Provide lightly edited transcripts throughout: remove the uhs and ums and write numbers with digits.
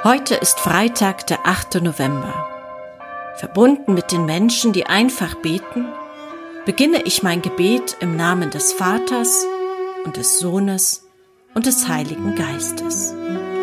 Heute ist Freitag, der 8. November. Verbunden mit den Menschen, die einfach beten, beginne ich mein Gebet im Namen des Vaters und des Sohnes und des Heiligen Geistes.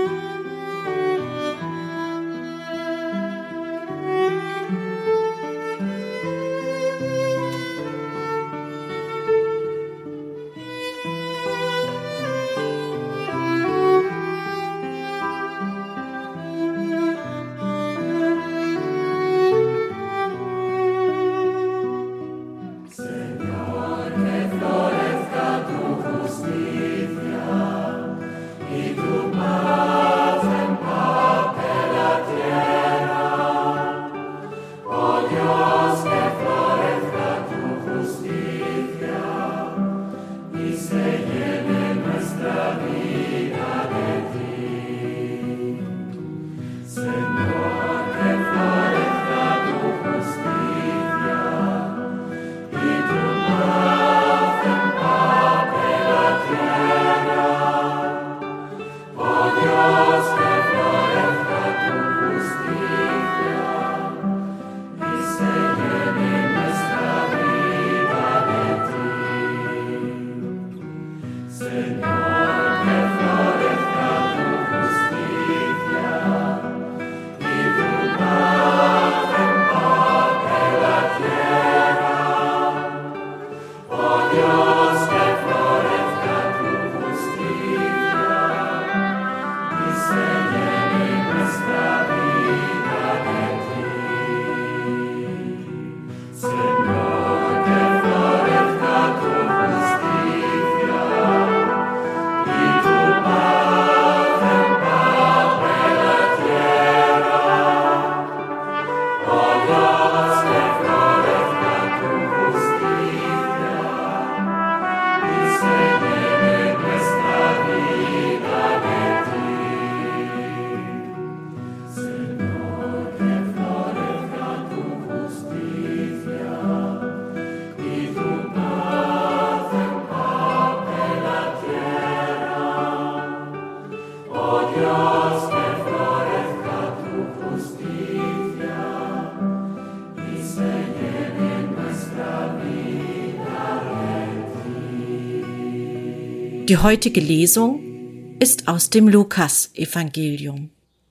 Die heutige Lesung ist aus dem Lukas-Evangelium.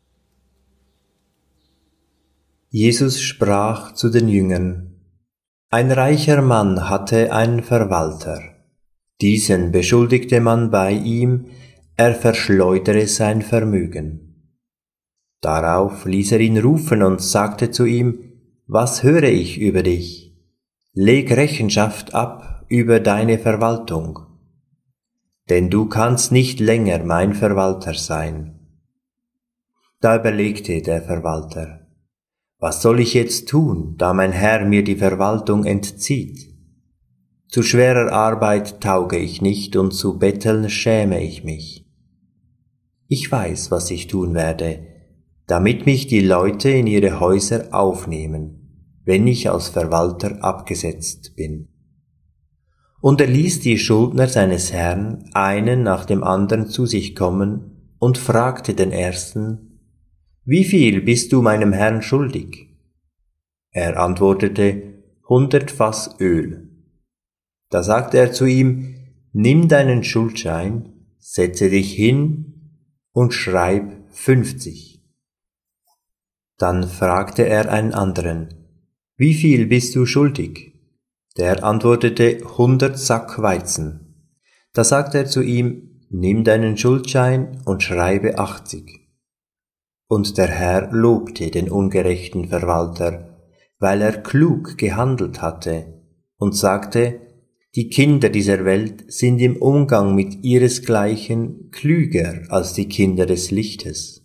Jesus sprach zu den Jüngern: Ein reicher Mann hatte einen Verwalter. Diesen beschuldigte man bei ihm, er verschleudere sein Vermögen. Darauf ließ er ihn rufen und sagte zu ihm: Was höre ich über dich? Leg Rechenschaft ab über deine Verwaltung. Denn du kannst nicht länger mein Verwalter sein. Da überlegte der Verwalter: Was soll ich jetzt tun, da mein Herr mir die Verwaltung entzieht? Zu schwerer Arbeit tauge ich nicht und zu betteln schäme ich mich. Ich weiß, was ich tun werde, damit mich die Leute in ihre Häuser aufnehmen, wenn ich als Verwalter abgesetzt bin. Und er ließ die Schuldner seines Herrn einen nach dem anderen zu sich kommen und fragte den ersten: Wie viel bist du meinem Herrn schuldig? Er antwortete: 100 Fass Öl. Da sagte er zu ihm: Nimm deinen Schuldschein, setze dich hin und schreib 50. Dann fragte er einen anderen: Wie viel bist du schuldig? Der antwortete: 100 Sack Weizen. Da sagte er zu ihm: Nimm deinen Schuldschein und schreibe 80. Und der Herr lobte den ungerechten Verwalter, weil er klug gehandelt hatte, und sagte: Die Kinder dieser Welt sind im Umgang mit ihresgleichen klüger als die Kinder des Lichtes.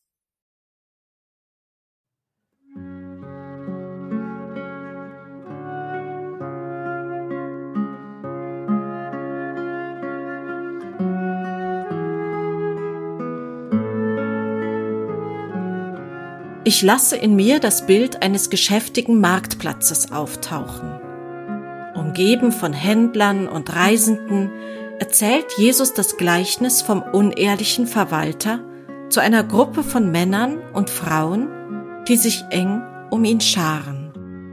Ich lasse in mir das Bild eines geschäftigen Marktplatzes auftauchen. Umgeben von Händlern und Reisenden erzählt Jesus das Gleichnis vom unehrlichen Verwalter zu einer Gruppe von Männern und Frauen, die sich eng um ihn scharen.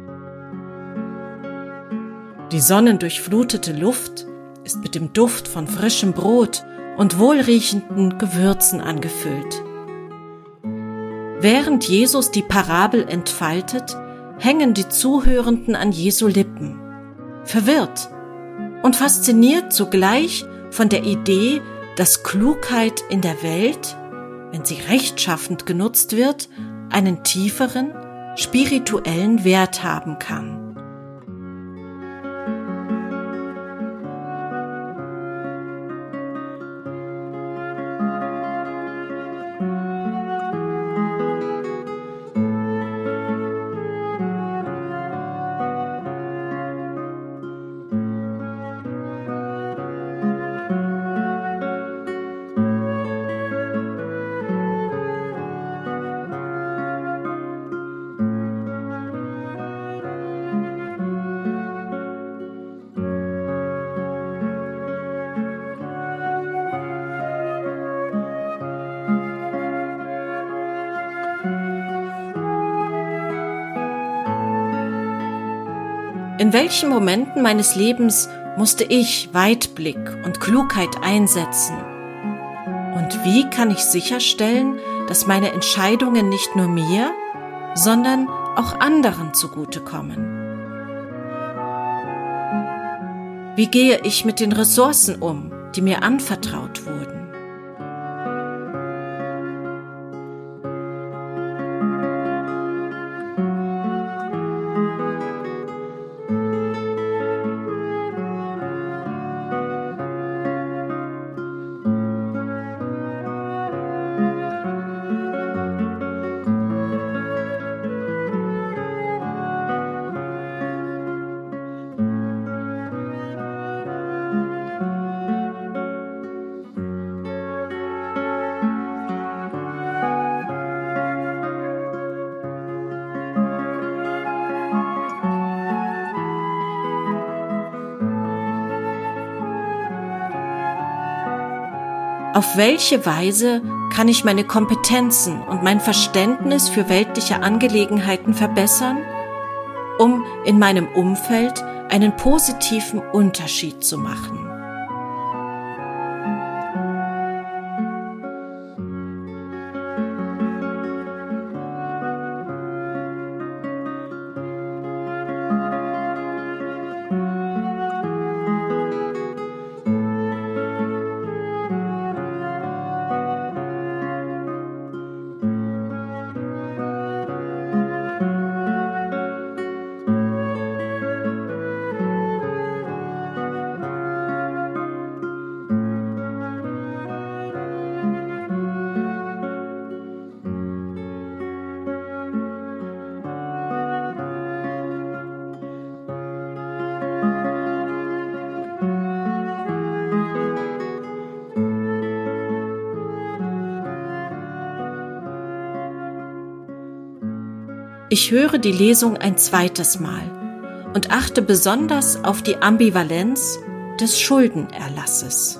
Die sonnendurchflutete Luft ist mit dem Duft von frischem Brot und wohlriechenden Gewürzen angefüllt. Während Jesus die Parabel entfaltet, hängen die Zuhörenden an Jesu Lippen, verwirrt und fasziniert zugleich von der Idee, dass Klugheit in der Welt, wenn sie rechtschaffend genutzt wird, einen tieferen, spirituellen Wert haben kann. In welchen Momenten meines Lebens musste ich Weitblick und Klugheit einsetzen? Und wie kann ich sicherstellen, dass meine Entscheidungen nicht nur mir, sondern auch anderen zugutekommen? Wie gehe ich mit den Ressourcen um, die mir anvertraut wurden? Auf welche Weise kann ich meine Kompetenzen und mein Verständnis für weltliche Angelegenheiten verbessern, um in meinem Umfeld einen positiven Unterschied zu machen? Ich höre die Lesung ein zweites Mal und achte besonders auf die Ambivalenz des Schuldenerlasses.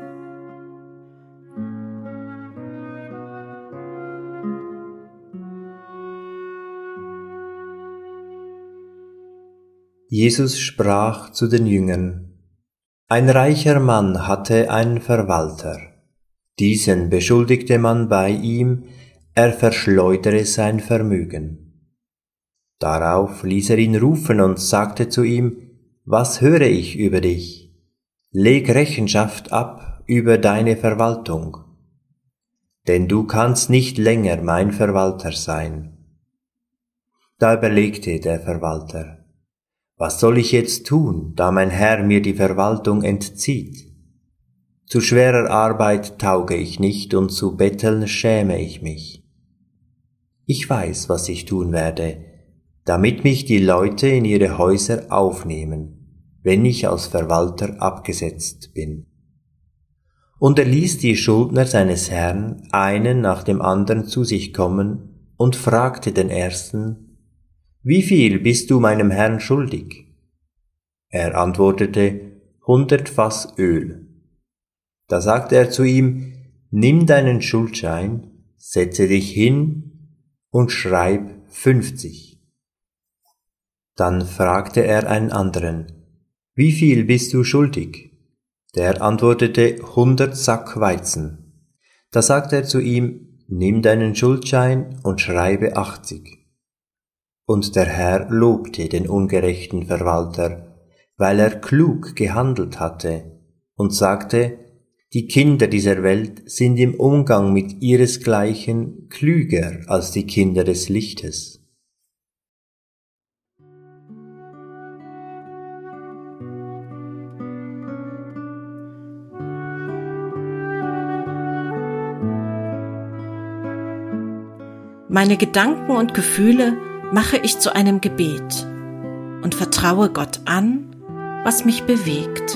Jesus sprach zu den Jüngern: Ein reicher Mann hatte einen Verwalter. Diesen beschuldigte man bei ihm, er verschleudere sein Vermögen. Darauf ließ er ihn rufen und sagte zu ihm: Was höre ich über dich? Leg Rechenschaft ab über deine Verwaltung, denn du kannst nicht länger mein Verwalter sein. Da überlegte der Verwalter: Was soll ich jetzt tun, da mein Herr mir die Verwaltung entzieht? Zu schwerer Arbeit tauge ich nicht und zu betteln schäme ich mich. Ich weiß, was ich tun werde, damit mich die Leute in ihre Häuser aufnehmen, wenn ich als Verwalter abgesetzt bin. Und er ließ die Schuldner seines Herrn einen nach dem anderen zu sich kommen und fragte den ersten: Wie viel bist du meinem Herrn schuldig? Er antwortete: 100 Fass Öl. Da sagte er zu ihm: Nimm deinen Schuldschein, setze dich hin und schreib 50. Dann fragte er einen anderen, wie viel bist du schuldig? Der antwortete 100 Sack Weizen. Da sagte er zu ihm, nimm deinen Schuldschein und schreibe 80. Und der Herr lobte den ungerechten Verwalter, weil er klug gehandelt hatte, und sagte, die Kinder dieser Welt sind im Umgang mit ihresgleichen klüger als die Kinder des Lichtes. Meine Gedanken und Gefühle mache ich zu einem Gebet und vertraue Gott an, was mich bewegt.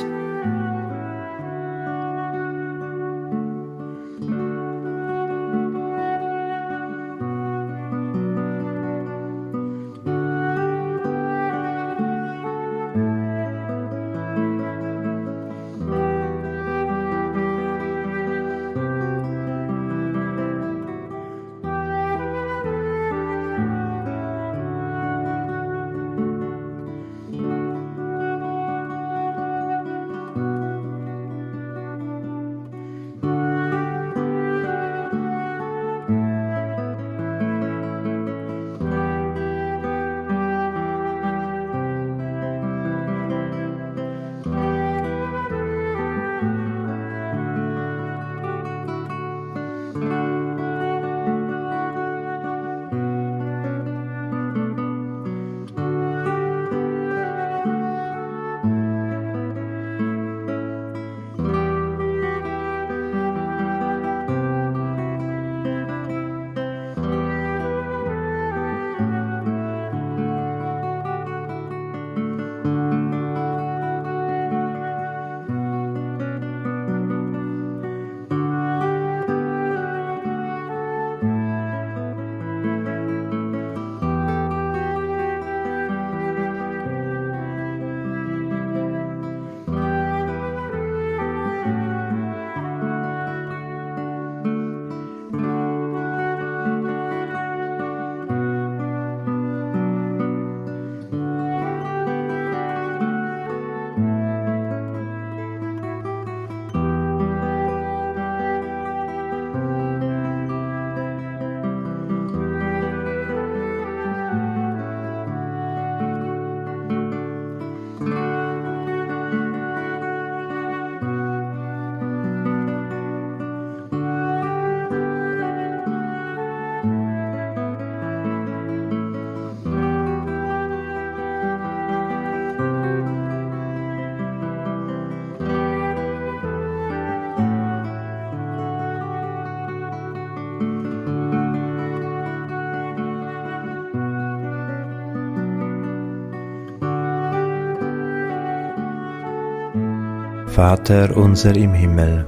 Vater unser im Himmel,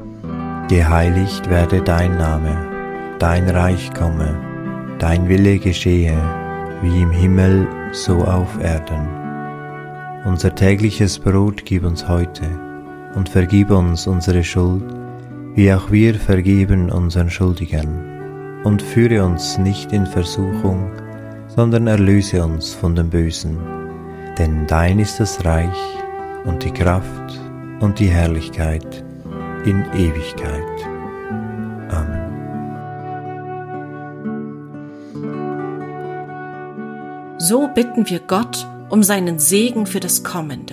geheiligt werde dein Name, dein Reich komme, dein Wille geschehe, wie im Himmel, so auf Erden. Unser tägliches Brot gib uns heute und vergib uns unsere Schuld, wie auch wir vergeben unseren Schuldigern. Und führe uns nicht in Versuchung, sondern erlöse uns von dem Bösen. Denn dein ist das Reich und die Kraft und die Herrlichkeit in Ewigkeit. Amen. So bitten wir Gott um seinen Segen für das Kommende.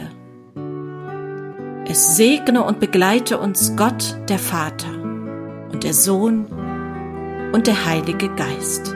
Es segne und begleite uns Gott, der Vater und der Sohn und der Heilige Geist.